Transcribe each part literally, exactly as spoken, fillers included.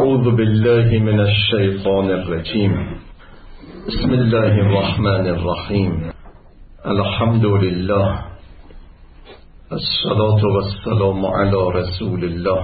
أعوذ بالله من الشيطان الرجيم. بسم الله الرحمن الرحيم. الحمد لله، الصلاة والسلام على رسول الله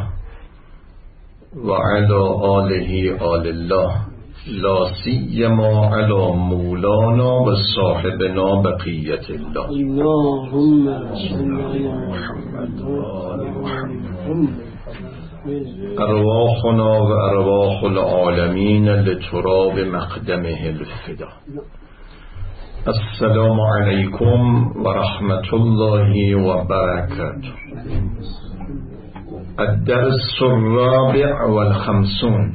وعلى آله آل الله، لا سيما على مولانا وصاحبنا بقية الله. اللهم صل على محمد وآل محمد. أرواحنا وأرواح العالمين لتراب مقدمه الفدا. السلام عليكم ورحمة الله وبركاته. الدرس الرابع والخمسون،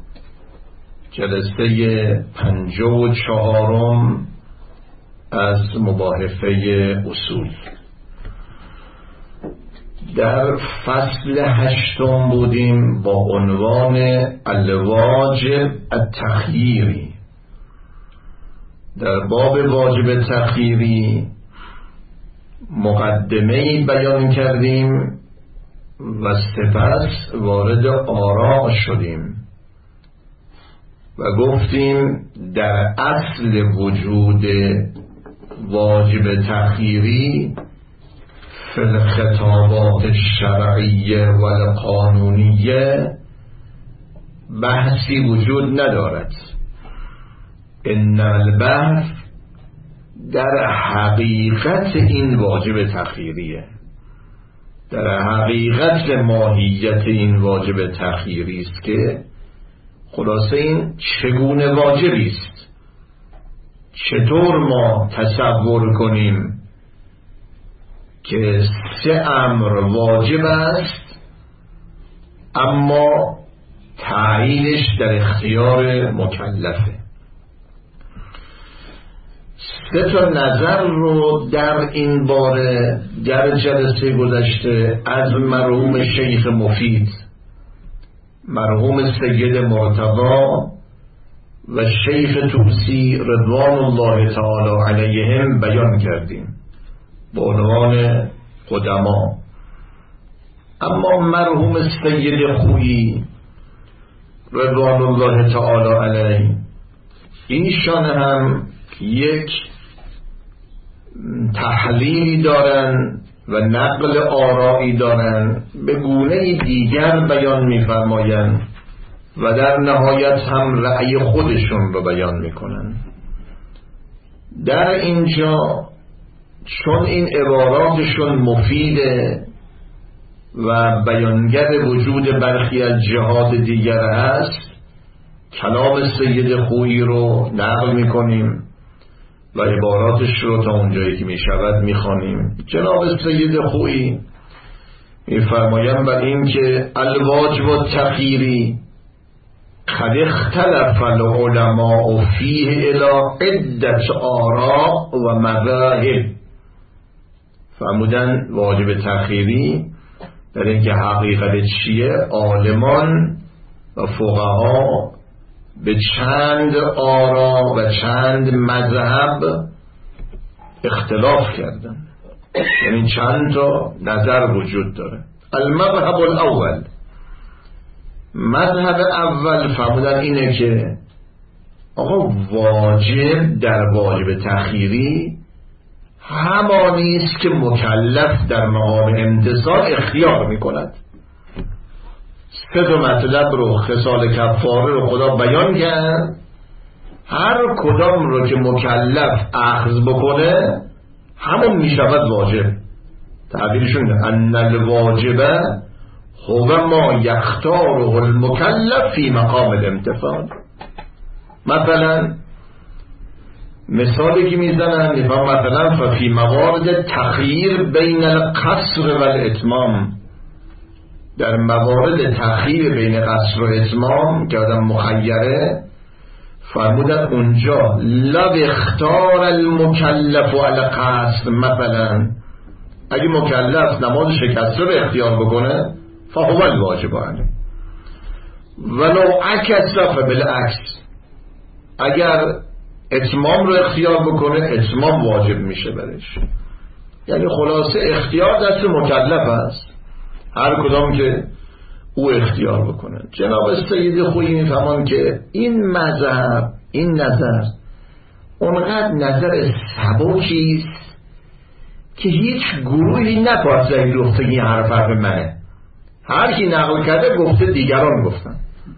جلسه پنجاه و چهارم از مباحثه اصول. در فصل هشتم بودیم با عنوان الواجب التخییری. در باب واجب تخییری مقدمه‌ای بیان کردیم و سپس وارد آراء شدیم و گفتیم در اصل وجود واجب تخییری فی الخطابات الشرعیه و القانونیه بحثی وجود ندارد. ان البحث در حقیقت این واجب تخییریه، در حقیقت ماهیت این واجب تخییری است که خلاصه این چگونه واجبی است، چطور ما تصور کنیم که سه امر واجب است اما تعیینش در اختیار مکلفه. سه تا نظر رو در این باره در جلسه گذشته از مرحوم شیخ مفید، مرحوم سید مرتضی و شیخ طوسی رضوان الله تعالی علیهم بیان کردیم با عنوان قدما. اما مرحوم سید خویی رضوان الله تعالی علیه، ایشان هم یک تحلیلی دارن و نقل آرایی دارن، به گونه دیگر بیان می‌فرمایند و در نهایت هم رأی خودشون رو بیان میکنن. در اینجا چون این عباراتشون مفیده و بیانگر وجود برخی از جهات دیگر هست، کلام سید خویی رو نقل میکنیم و عباراتش رو تا اونجایی که میشود میخوانیم. جناب سید خویی میفرمایند بر این که الواجب التخییری قد اختلف العلماء فیه الی عدة آراء و مذاهب. فرمودن واجب تخییری در اینکه حقیقت چیه، عالمان و فقها به چند آرا و چند مذهب اختلاف کردن، یعنی چند تا نظر وجود داره. المذهب الاول، مذهب اول فرمودن اینه که آقا واجب در واجب تخییری همانی است که مکلف در مقام امتثال اختیار میکند. سه تا مطلب رو، خصال کفاره رو خدا بیان کرد، هر کدام رو که مکلف اخذ بکنه همون میشود واجب. تعبیرشون ان الواجب هو ما یختاره المکلف فی مقام الامتثال. مثلا مثالی که میزنن میفهم، مثلا ففی موارد تخییر بین القصر و الاتمام، در موارد تخییر بین قصر و اتمام که آدم مخیره، فرمودن اونجا لو اختار المکلف علی قصر، مثلا اگه مکلف نماز شکسته رو اختیار بکنه فهو الواجب علیه، ولو عکس فبالعکس، اگر اتمام رو اختیار بکنه اتمام واجب میشه برش. یعنی خلاصه اختیار دست مکلف است، هر کدام که او اختیار بکنه. جناب سید خویی میفهمن که این مذهب، این نظر اونقدر نظر سبکی است که هیچ گروهی نپذیرفته گفته این حرف حرف منه. هر کی نقل کرده گفته دیگران گفتن.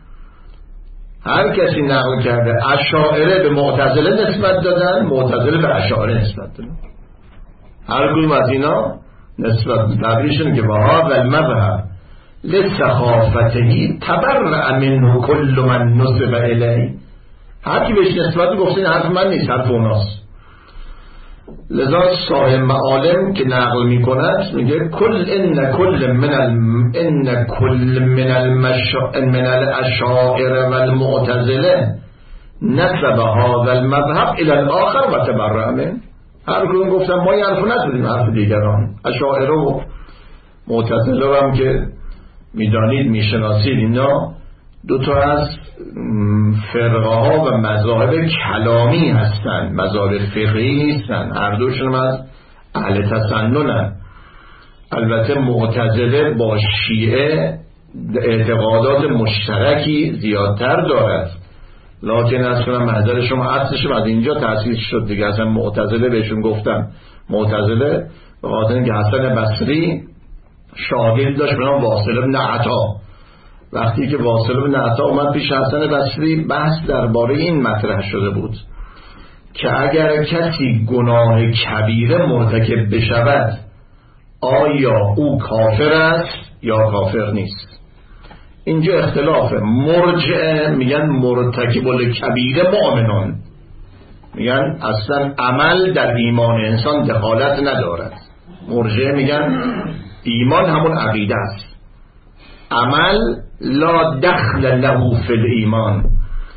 هر کسی نقل کرده اشاعره به معتزله نسبت دادن، معتزله به اشاعره نسبت دادن. هر کدوم از اینا نسبت تعبیرشون که وها و المذهب لسخافتهی تبرع منه کل من نسب الیه. هر کی بهش نسبت گفته این حرف من نیست، حرف اوناست. لذا صاحب معالم که نقل میکند میگه کل ان کل من الم ان کل من المشا من الاشاعره والمعتزله نسب هذا المذهب الى الاخر و تبرع منه. هر کدوم گفتن ما این حرف نزدیم، حرف دیگران. اشاعره و معتزله هم که میدانید میشناسید اینا دو تا از فرقه ها و مذاهب کلامی هستند، مذاهب فقهی نیستند. هر دوشون از اهل تسننن. البته معتزله با شیعه اعتقادات مشترکی زیادتر دارد، لکن اصلا محضر شما اصلش از اینجا تأسیس شد دیگه. اصلا معتزله بهشون گفتم معتزله به خاطر اینکه حسن بصری شاگرد داشت به نام واصل بن عطا. وقتی که واصل بن عطا اومد پیش حسن بصری بحث درباره این مطرح شده بود که اگر کسی گناه کبیره مرتکب بشود آیا او کافر است یا کافر نیست. اینجا اختلافه. مرجع میگن مرتکب الکبیره مؤمنون، میگن اصلا عمل در ایمان انسان دخالت ندارد. مرجع میگن ایمان همون عقیده است، عمل لا دخل له فی الایمان.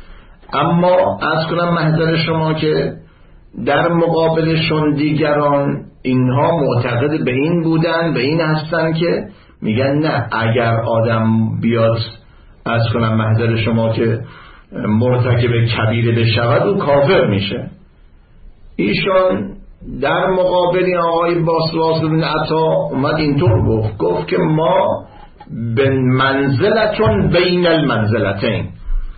اما از کنم محضر شما که در مقابلشون دیگران اینها معتقد به این بودن، به این هستن که میگن نه، اگر آدم بیاد از کنم محضر شما که مرتکب کبیره بشود او کافر میشه. ایشان در مقابل آقای باسواس بن عطا اومد اینطور گفت گفت که ما به منزلتون بین المنزلتین،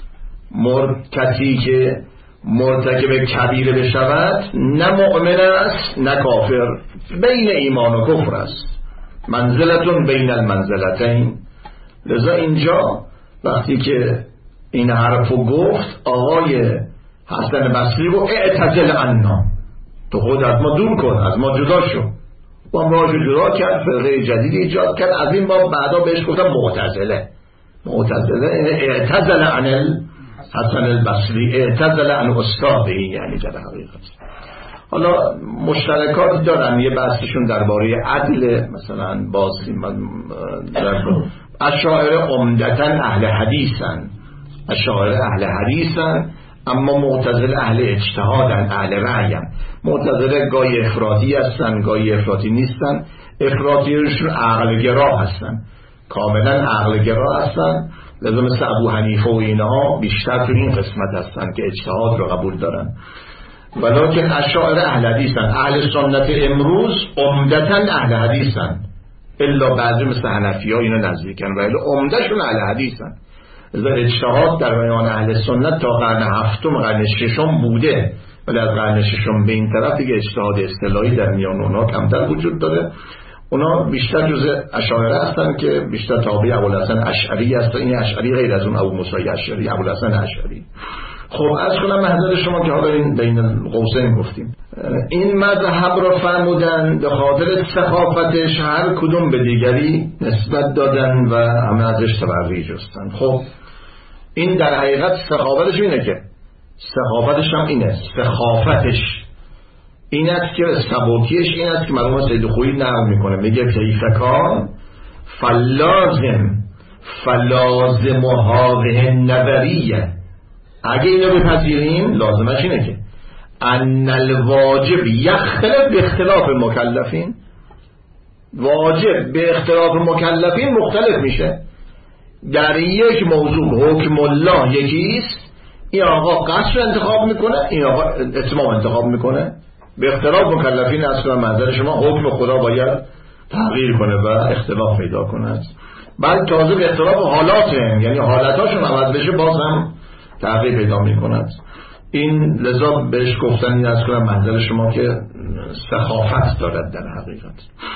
کسی که مرتکب کبیره بشود نه مؤمن است نه کافر، بین ایمان و کفر است، منزلتون بین المنزلتین. لذا اینجا وقتی که این حرفو گفت آقای حسن بصری گفت اعتزل عنا، تو خود از ما دور کن، از ما جدا شو. و امراج جدا کرد، فرقه جدید ایجاد کرد. از این باب بعدا بهش گفتم معتزله. معتزله اعتزل عن حسن البصری، اعتزل عن استاده، یعنی در حقیقت. حالا مشترکات دارن، یه بحثشون درباره عدل مثلا بازی. اشاعره عمدتاً اهل حدیثن، اشاعره اهل حدیثن، اما معتزله اهل اجتهادن، اهل رأین. معتزله گاهی افراطی هستن گاهی افراطی نیستن. افراطیشون عقل گرا هستن، کاملا عقل گرا هستن. لازم مثل ابو حنیفه و اینها بیشتر تو این قسمت هستن که اجتهاد رو قبول دارن. ولکن اشاعره اهل حدیثن. اهل سنت امروز عمدتاً اهل حدیثن، الا بعضی مثل حنفی ها اینا نزدیکن، ولی عمدهشون اهل حدیثن. از اجتهاد در میان اهل سنت تا قرن هفتم قرن ششم بوده، ولی از قرن ششم به این طرف دیگه اجتهاد اصطلاحی در میان اونها کمتر وجود داره. اونا بیشتر جزء اشاعره هستن که بیشتر تابع ابوالحسن اشعری هستن. این اشعری غیر از اون ابو موسی اشعری، ابوالحسن اشعری. خب از کنم محضر شما که حالا این بین قوسین گفتیم این مذهب رو فرمودن به خاطر سخافتش، هر کدوم به دیگری نسبت دادن و همه ازش تبرئه جستن. خب این در حقیقت سخافتش اینه که سخافتش هم اینه، سخافتش این است که سبوکیش این است که مرحوم سید خویی نقل میکنه، میگه کیفکان فلازم فلازم هذه النظریه. اگه اینو بپذیریم لازمش اینه که ان الواجب یختلف به اختلاف مکلفین، واجب به اختلاف مکلفین مختلف میشه. در یک موضوع حکم الله یکیست، این آقا قصر انتخاب میکنه، این آقا اتمام انتخاب میکنه. به اختلاف مکلفین اصلا منظر شما حکم خدا باید تغییر کنه و اختلاف پیدا کنه. بعد تازه به اختلاف حالات هم، یعنی حالتاشون عوض بشه باز هم تغییر پیدا میکند. این لذا بهش گفتن این از کنم منظر شما که سخافت دارد در حقیقت.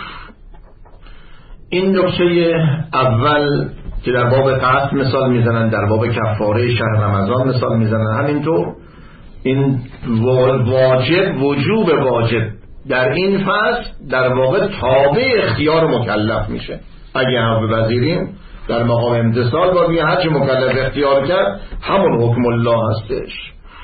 این نکته اول که در باب قصد مثال میزنن، در باب کفاره شهر رمضان مثال میزنن. همینطور این واجب، وجوب واجب در این فصل در واقع تابع اختیار مکلف میشه. اگه هم بپذیریم در مقام امتثال با بیه هرچی مکلف اختیار کرد همون حکم الله هستش.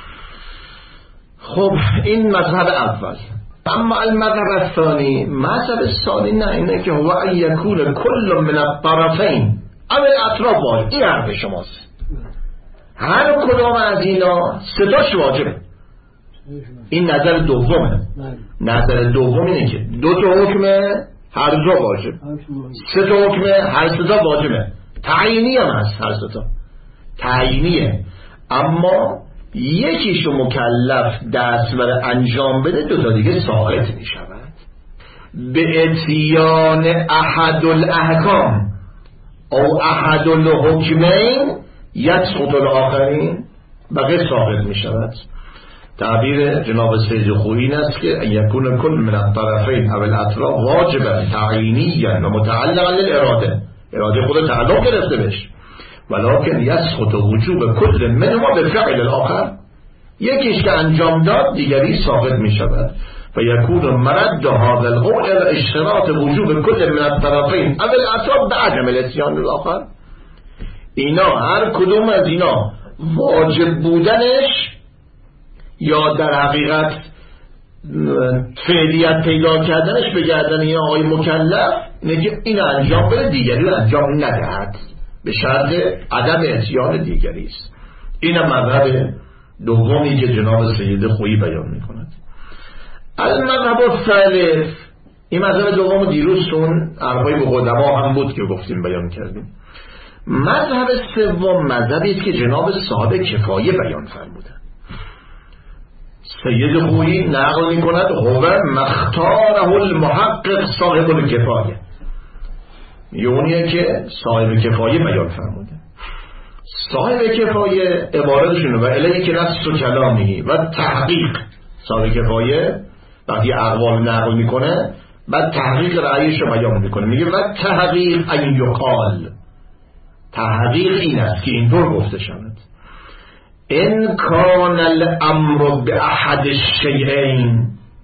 خب این مذهب اول. اما المذهب الثانی، مذهب ثانی نه، اینه که هو ان یکون کل من الطرفین اول اطراف واجب. این حرف شماست، هر کدام از اینا ستاش واجبه. این نظر دومه. نظر دوم اینه که دو تا حکمه هر دو واجب، سه تا حکمه هر سه تا واجبه. تعیینی هم هست هر سه تا تعیینیه، اما یکیشو مکلف دست بر انجام بده، دو تا دیگه ساقط می شود. به اتیان احد الاحکام او احد الحکمین یسقط الاخرین، بقیه ساقط می شود. تعبیر جناب سید خویی این است که یکون کل من الطرفین او الاطراف واجبا تعیینیا و متعلقا للاراده، اراده خود تعلق گرفته بش، ولکن یسقط وجوب کل منهما به فعل الاخر، یکیش که انجام داد دیگری ساقط می شود. و یکون مرد هذا القول الى اشتراط وجوب کل من الطرفین او الاطراف بعدم الاتیان الاخر. اینا هر کدوم از اینا واجب بودنش یا در حقیقت فعلیت پیدا کردنش به گردن این آقای مکلف اینه که این انجام بده دیگری رو انجام ندهد، به شرط عدم اتیان دیگری است. این مذهب دومی که جناب سید خویی بیان میکند. المذهب الثالث، این مذهب دوم دیروز اون حرفای مقدما هم بود که گفتیم بیان کردیم. مذهب سوم مذهبی است که جناب صاحب کفایه بیان فرمودند. سید خویی نقل می کند هو مختاره المحقق صاحب الکفایه، یونیه که صاحب کفایه بیان فرموده. صاحب کفایه عبارتشونه و الیه که نفس و کلامی و تحقیق. صاحب کفایه وقتی اقوال نقل میکنه بعد تحقیق رأیش رو بیان میکنه، میگه و تحقیق این یقال، تحقیق این است که اینطور گفته شود ان کان الامر به احد الشیئین.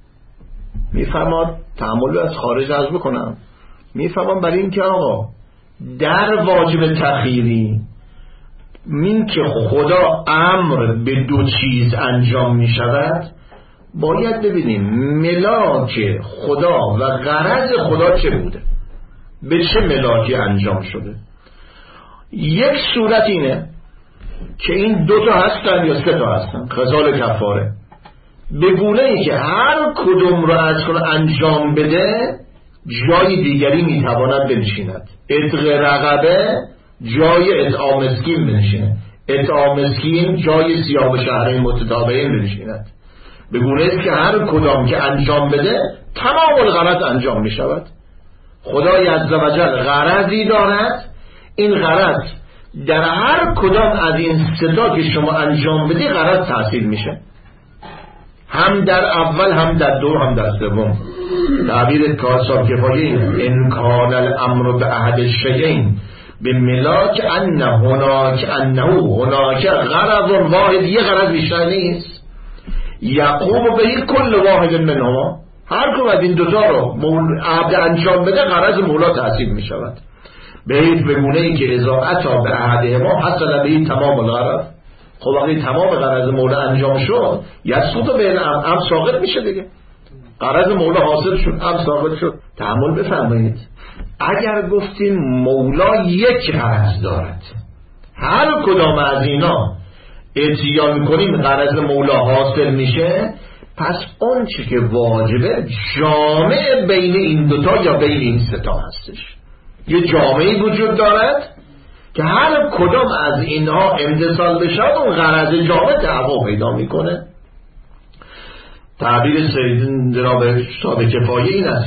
میفرماد تأمل از خارج از بکنم، میفرماد برای این که آقا در واجب تخییری این که خدا امر به دو چیز انجام می شود باید ببینیم ملاک خدا و غرض خدا چه بوده، به چه ملاکی انجام شده. یک صورت اینه که این دو تا هستن یا سه تا هستن، خصال کفاره، به گونه ای که هر کدوم را از کنه انجام بده جای دیگری میتواند بنشیند. اطاق رقبه جای اطعام مسکین بنشیند، اطعام مسکین جای صیام شهرین متتابعین بنشیند، به گونه ای که هر کدام که انجام بده تمام الغرض انجام می شود. خدای عزوجل غرضی دارد، این غرض در هر کدام از این ستا که شما انجام بدی غرض تحصیل میشه، هم در اول هم در دو هم در سوم. تعبیر کاساب کفایه این ان کان الامر به احد الشیئین به ملاک ان هناک انه هناک غرض واحد، یه غرض بیشتر نیست، یقوم به کل واحد منهما، هر کدوم از این دوتا رو عبد انجام بده غرض مولا تحصیل می شود. به این بگونه ای که اضاعتا به عهده ما حتی به این تمام الغرض. خب وقتی تمام غرض مولا انجام شد یسقط به این ام ساقط میشه دیگه، غرض مولا حاصل شد، ام ساقط شد. تحمل بفرمایید اگر گفتیم مولا یک غرض دارد، هر کدام از اینا اتیان کنیم غرض مولا حاصل میشه، پس اون چی که واجبه جامع بین این دوتا یا بین این ستا هستش. یه جامعی وجود دارد که هر کدام از اینها امتصال بشه اون غرض جامع تحقق پیدا میکنه. تعبیر سید جناب صاحب کفایه این است که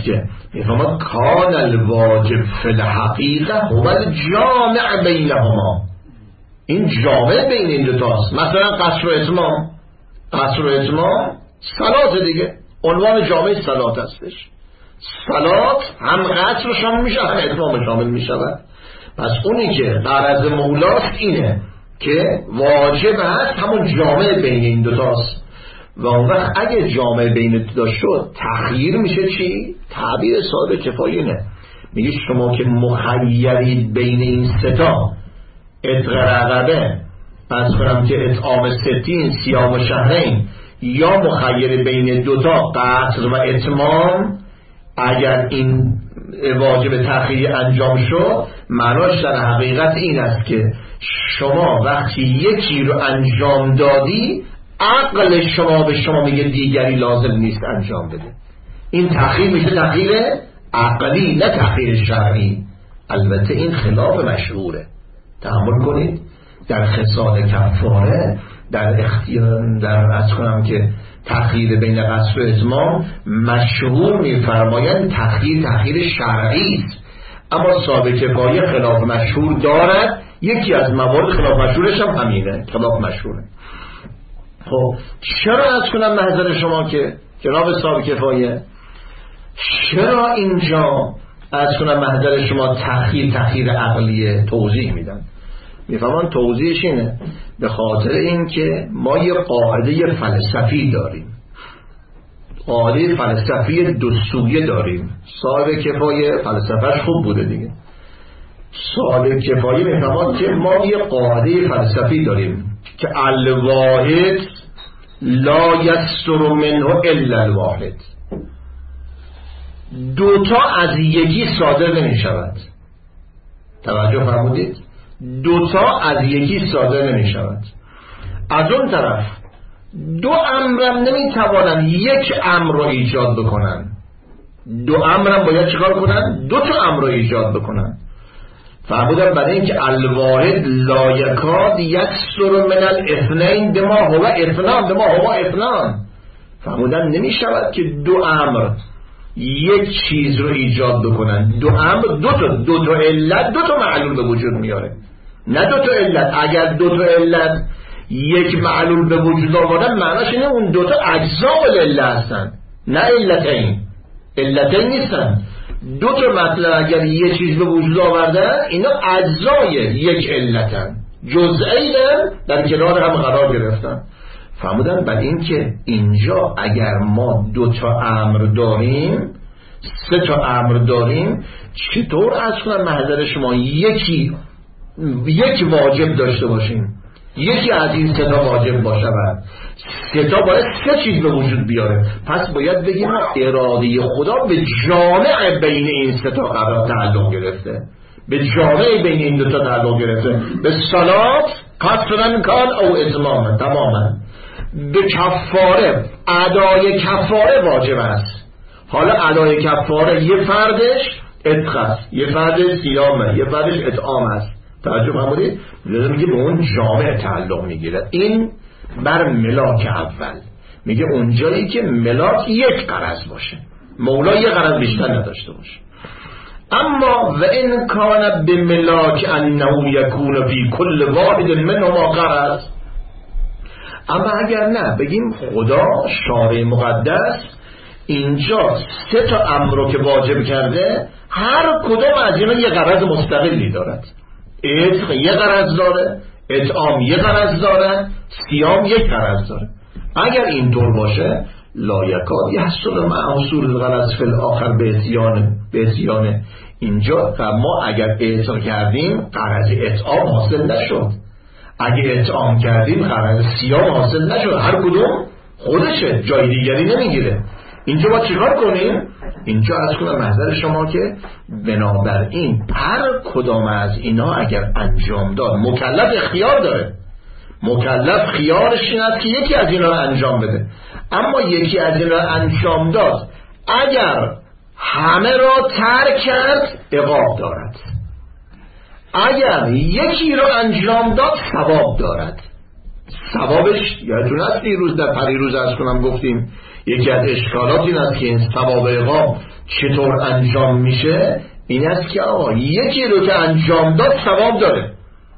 میفهمد کان الواجب فی الحقیقه هو الجامع بینهما، این جامع بین این دوتاست. مثلا قصر و اتمام، قصر و اتمام صلات دیگه، عنوان جامع صلات هستش. صلات هم قصر شامل میشه هم اتمام شامل میشود. پس اونی که غرض مولاست اینه که واجب هست همون جامع بین این دوتاست. و اون وقت اگه جامع بین دو شد تخییر میشه چی؟ تعبیر صاحب کفایه نه، میگه شما که مخیرید بین این ستا، اتق رقبه، پس کنم که اطعام ستین، صیام و شهرین، یا مخیر بین دوتا قصر و اتمام، اگر این واجب تخییر انجام شد معناش در حقیقت این است که شما وقتی یکی رو انجام دادی عقل شما به شما میگه دیگری لازم نیست انجام بده. این تخییر میشه تخییر عقلی نه تخییر شرعی. البته این خلاف مشهوره، تحمل کنید. در خصال کفاره، در اختیار، در از کنم که تخییر بین قصر و اتمام مشهور میفرمایند تخییر تخییر شرعی است، اما صاحب کفایه خلاف مشهور دارد. یکی از موارد خلاف مشهورش هم همینه، خلاف مشهوره. خب چرا از کنم محضر شما که جناب صاحب کفایه، چرا اینجا از کنم محضر شما تخییر تخییر عقلیه توضیح میدن؟ میفهمان توضیحش اینه به خاطر اینکه ما یه قاعده فلسفی داریم، قاعده فلسفی دو سویه داریم. صاحب کفایه فلسفهش خوب بوده دیگه. صاحب کفایه میفهمان که ما یه قاعده فلسفی داریم که الواحد لا یستر منه الا الواحد، دوتا از یکی صادر نمی شود. توجه فرمودید؟ دوتا از یکی صادر نمی شود. از اون طرف دو امرم نمی توانن یک امر رو ایجاد بکنن. دو امرم باید چیکار کنن؟ دو تا امر رو ایجاد بکنن. فرمودن برای اینکه الواحد لا یکاد یکسر من الاثنین بما هو اثنان بما هو اثنان. فرمودن نمی شود که دو امر یک چیز رو ایجاد بکنن. دو امر دو تا دو تا علت دو تا معلول به وجود میاره، نه دو تا علت. اگر دو تا علت یک معلول به وجود آوردن معناش اینه اون دو تا اجزاء العله هستن، نه علتین. علتین نیستن. دو تا مطلب اگر یه چیز به وجود آوردن اینا اجزای یک علتن، جزئین در کنار هم قرار گرفتن. فهمودن بر این که اینجا اگر ما دو تا امر داریم، سه تا امر داریم، چطور اصلا محضر شما یکی یک واجب داشته باشیم، یکی از این سه تا واجب باشه و سه تا باید سه چیز به وجود بیاره. پس باید بگیم اراده خدا به جامع بین این سه تا قرار تعلق گرفته، به جامع بین این دو تا تعلق گرفته. به صلات قصرن کان او اتمام تماما، به کفاره ادای کفاره واجب است. حالا ادای کفاره یه فردش عتق است، یه فردش صیامه، یه فردش اطعام است. توجه فرمودید؟ میگه به اون جامع تعلق میگیره. این بر ملاک اول میگه اونجایی که ملاک یک غرض باشه، مولا یه غرض بیشتر نداشته باشه. اما و ان کان بملاک انه یکون فی کل واحد منهما غرض، اما اگر نه بگیم خدا شارع مقدس اینجا سه تا امر رو که واجب کرده هر کدوم از اینا یه غرض مستقلی دارد. عتق یه غرض داره، اطعام یه غرض داره، صیام یک غرض داره. اگر اینطور باشه لا یکاد یحصل مع حصول الغرض فی الاخر به اتیان به اتیان. اینجا ما اگر اعتق کردیم غرض اطعام حاصل نشد، اگه اطعام کردیم غرض صیام حاصل نشد. هر کدوم خودشه، جای دیگری نمیگیره. اینجا با چیکار کنیم؟ اینجا از کنم محضر شما که بنابراین هر کدام از اینا اگر انجام داد مکلف اختیار داره، مکلف خیارش این است که یکی از اینا رو انجام بده. اما یکی از اینا رو انجام داد اگر همه را ترک کرد عقاب دارد، اگر یکی رو انجام داد ثواب دارد. ثوابش یادتون هست دیروز در پریروز از کنم گفتیم یکی از اشکالات این است که این ثواب عقاب چطور انجام میشه. این است که آقا یکی رو که انجام داد ثواب داره،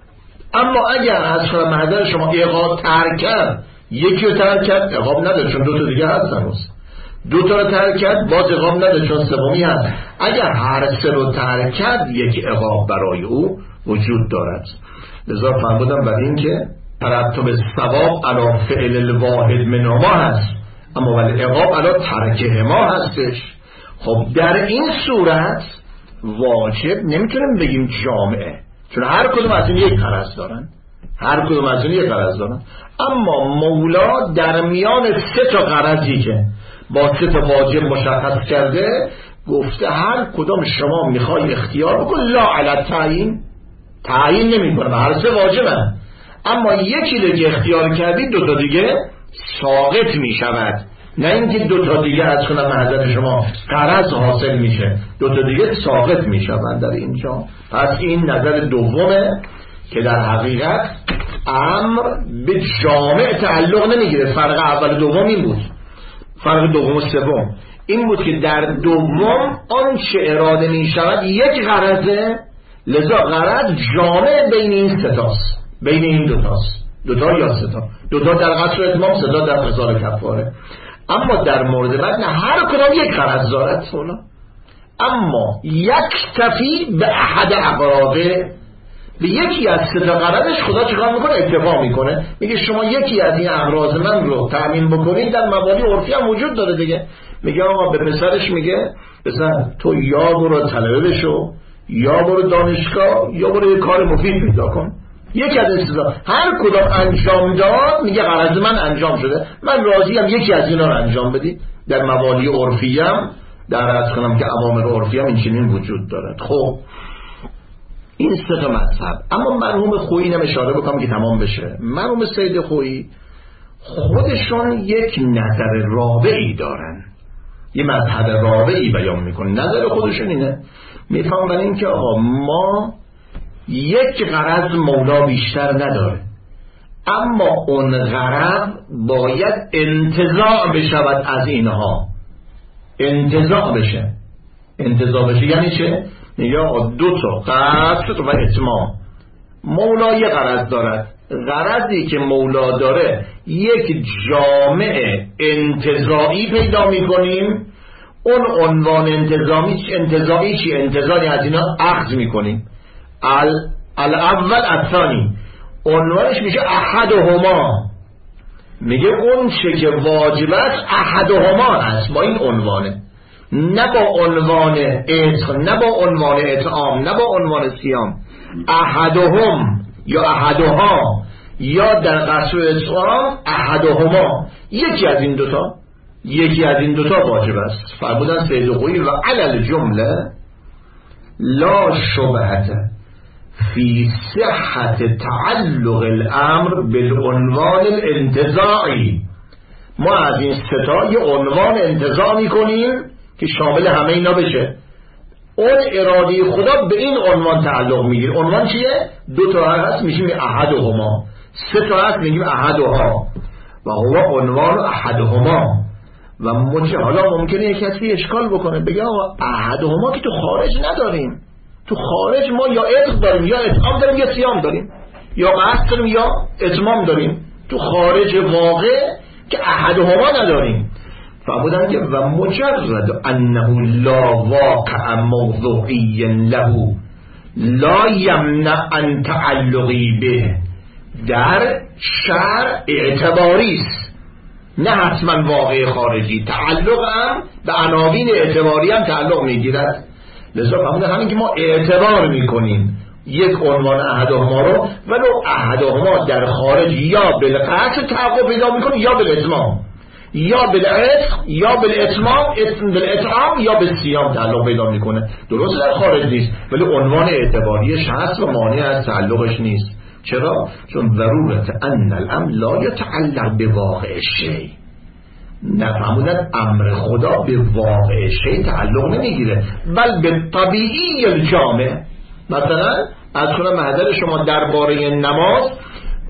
اما اگر از کنم محضر شما عقاب ترک کرد، یکی رو ترک کرد عقاب نداره چون دو تا دیگه هست، هنوز دو تا رو ترک کرد باز عقاب نداره چون سومی هست. اگر هر سه رو ترک کرد یک عقاب برای او وجود دارد. لذا فرمودم بر این که ترتب ثواب علی فعل الواحد منهما هست، اما ولی عقاب علی ترکهما هستش. خب در این صورت واجب نمیتونیم بگیم جامعه، چون هر کدوم از این یک غرض دارن، هر کدوم از این یک غرض دارن. اما مولا در میان سه تا غرضی که با سه تا واجب مشخص کرده گفته هر کدوم شما میخوای اختیار بکن، لا علی تعیین، تعیین نمیکنه، هر سه واجبن، اما یکی رو که اختیار کردی دو تا دیگه ساقط میشود، نه اینکه دو تا دیگه از کنم محضر شما غرض حاصل میشه، دو تا دیگه ساقط میشوند در اینجا. پس این نظر دومه که در حقیقت امر به جامع تعلق نمیگیره. فرق اول دوم این بود، فرق دوم و سوم این بود که در دوم آن چه اراده میشود یک غرضه، لذا غرض جامع بین این ستاست، بین این دوتاست، دوتا یا ستا، دوتا در قصر اتمام، ستا در قصار کفاره. اما در مورد بعد نه، هر کدام یک غرض دارد فولا، اما یک تفی به احد اقرابه، به یکی از ستا غرضش خدا چیکار میکنه؟ اکتفا میکنه، میگه شما یکی از این اغراض من رو تأمین بکنید. در موالی عرفی هم وجود داره دیگه، میگه آقا به پسرش میگه پسر تو یا برو طلبه بشو، یا برو دانشگاه، یا برو یه کار مفید پیدا کن. یکی از این ستا هر کدام انجام داد میگه غرض من انجام شده، من راضیم یکی از اینا رو انجام بدید. در موالی عرفی هم در عرض کنم که اوامر عرفی هم این چنین وجود دارد. خب این سه تا مذهب. اما مرحوم خویی اینم اشاره بکنم که تمام بشه. مرحوم سید خویی خودشون یک نظر رابعی دارن، یه مذهب رابعی بیان میکنن. نظر خودشون اینه، میفهمن این که آقا ما یک غرض مولا بیشتر نداره، اما اون غرض باید انتزاع بشود از اینها، انتزاع بشه. انتزاع بشه یعنی چه؟ یا دو تا قصد و اتمام. مولا یه غرض دارد، غرضی که مولا داره یک جامع انتزاعی پیدا میکنیم، اون عنوان انتظامی انتزاعی چی؟ انتزاعی از اینا اخذ میکنیم. الاول الثانی عنوانش میشه احدهما، میگه اون چه که واجب است احدهما است با این عنوانه، نه با عنوان عتق، نه با عنوان اطعام، نه با عنوان صیام. احدهم یا احدها یا در قصر اطعام احدهما، یکی از این دوتا، یکی از این دوتا واجب است. فرمودن سید خویی و علل جمله لا شبهت فی صحت تعلق الامر بالعنوان الانتزاعی. ما از این ستا یه عنوان انتزاع میکنیم که شامل همه اینا بشه. اون اراده خدا به این عنوان تعلق میگیره. عنوان چیه؟ دو تا هست میشیم احدهما، سه تا هست میگیم احدها و هو عنوان احدهما. و مجه حالا ممکنه یک کسی اشکال بکنه بگه آقا احدهما که تو خارج نداریم، تو خارج ما یا عتق داریم یا اطعام داریم یا صیام داریم یا قصد داریم یا اتمام داریم، تو خارج واقع که احدهما نداریم. فرمودن که و مجرد انه لا واقع موضوعی له لا یمنع ان تعلقی به، در شرع اعتباری است، نه حتما واقع خارجی. تعلق هم به عناوین اعتباری هم تعلق میگیرد. لذا فرمودن همین که ما اعتبار میکنیم یک عنوان احدهما رو، ولو احدهما در خارج یا بالقطع تحقق پیدا میکنه یا بالاتمام، یا بالعتق یا بالاتمام، بالاطعام یا بالصیام تعلق پیدا میکنه. درست در خارج نیست ولی عنوان اعتباریش هست و مانع از تعلقش نیست. چرا؟ چون ضرورت ان الامر لا یتعلق به واقع شی. نفهمودن امر خدا به واقع شی تعلق نمیگیره، بل به طبیعی الجامع. مثلا از کنم محضر شما درباره نماز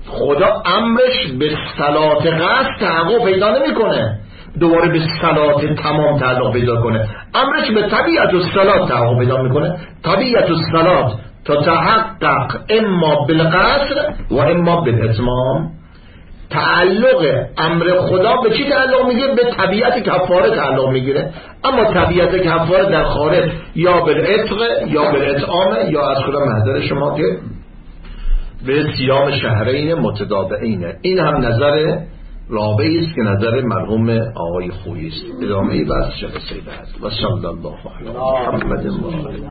خدا امرش به صلات قصد تحقق پیدا نمیکنه دوباره به صلات تمام تعلق پیدا کنه. امرش به طبیعت الصلات تحقق پیدا میکنه. طبیعت الصلات تا تحقق اما بالقصر و اما بالاتمام. تعلق امر خدا به چی تعلق میگیره؟ به طبیعت کفاره تعلق میگیره. اما طبیعت کفاره در خارج یا بالعتق یا بالاطعام یا از خدا محضر شما که به صیام شهرین متتابعینه. این هم نظر رابعی است که نظر مرحوم آقای خویی است. ادامه بحث شب سیده است و صلی الله علیه محمد و آله.